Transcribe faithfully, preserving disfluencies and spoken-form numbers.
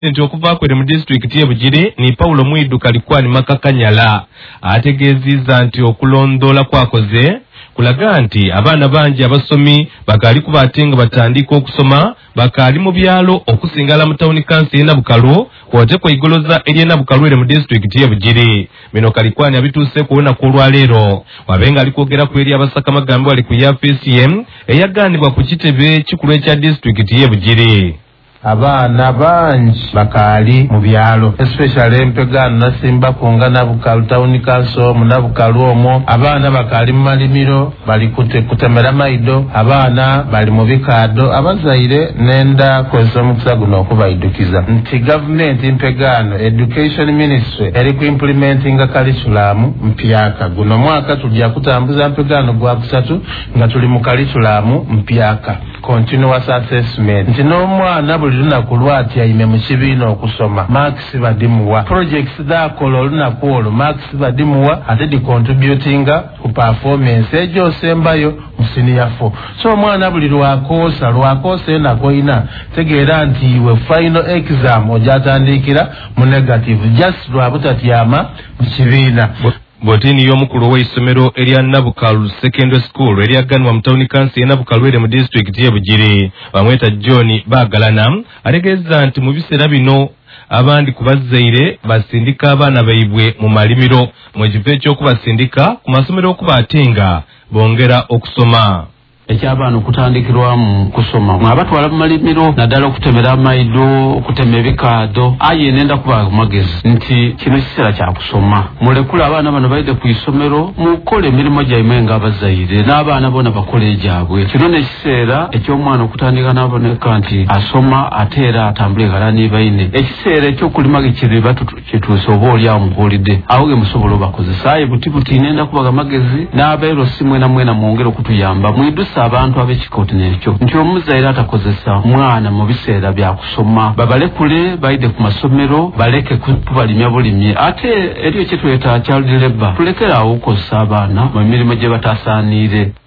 nti okuva kwere mu district ye Bugiri ni Paulo Mwidu Kalikwani Makakanyala ategeezizza nti okulondola kwakoze kulaga nti abaana bangi abasomi bakali kubatenga batandika okusoma bakali mu byalo okusingala mu town council ye Nabukalu kwote ko igoloza eri Nabukalu ere mu district ye Bugiri. Bino Kalikwani abituuse kuona ku lwaleero wabenga alikwogera ku eri abasaka magambo ali ku ya F C M eyaganibwa ku kitebe kikulu ekya district ye Bugiri. Abaana bangi bakali mu byalo especially Empegano Nasimba Kunga Nabukalu town council mu Nabukalu omwo abaana bakali mu malimiro bali kute kutemera maido abaana bali mu bikado abazaire nenda kweza mukisa guno okubayidukiza nti government Empegano education ministry eri ku implementing curriculum mpyaka guno mwaka tujja kutambuza Empegano gwa kusatu nga tuli mu curriculum mpyaka continuous assessment nti n'omwana buli lunaku lwati ayime mu kibiina okusoma marks badimuwa projects dhakola olunaku olwo marks badimuwa ate di contributing ku performance ejo osembayo mu senior four. So omwana buli lwakosa lwakosa enako ina tegeera nti iwe final exam ojatandikira mu negative just lwabutatyama mu kibiina. Botini y'omukulu w'essomero erya Nabukalu Secondary School eryaganwa mu town council ye Nabukalu ere mu district ye Bugiri bamweta John Bagalana ategeeza nti mu biseera bino abandi kubazaire basindika abaana baibwe mu malimiro mu kivo eky'okubasindika ku masomero okubatenga bongera okusoma. Eky'abaana okutandikirwamu kusoma mwabatwala mu malimiro naddala okutemera amaido okutema ebikaado aye nenda kuba magezi nti kino kiseera kya kusoma mulekula abaana bano baide ku isomero mukole emirimu gyaimwe nga abazaire n'abaana bona bakole egyabwe. Kino n'ekiseera eky'omwana okutandika n'aboneka nti asoma ate era atambule galani baine ekiseera ekyokulima gekiriba kituuse oba oli awo mubuulidde awo ge musobola obakozesa aye butibuti nenda kubaga magezi n'abeero simwe na mwena mwongere okutuyamba mwidusa abantu ab'ekikooti n'ekyo nti omuzaire atakozesa mwana mu biseera bya kusoma babalekule baide ku masomero baleke kubalimya bulimye ate eriyo kye tuyeta child labor tulekera awo okukozesa abaana mu mirimu gye batasaaniire.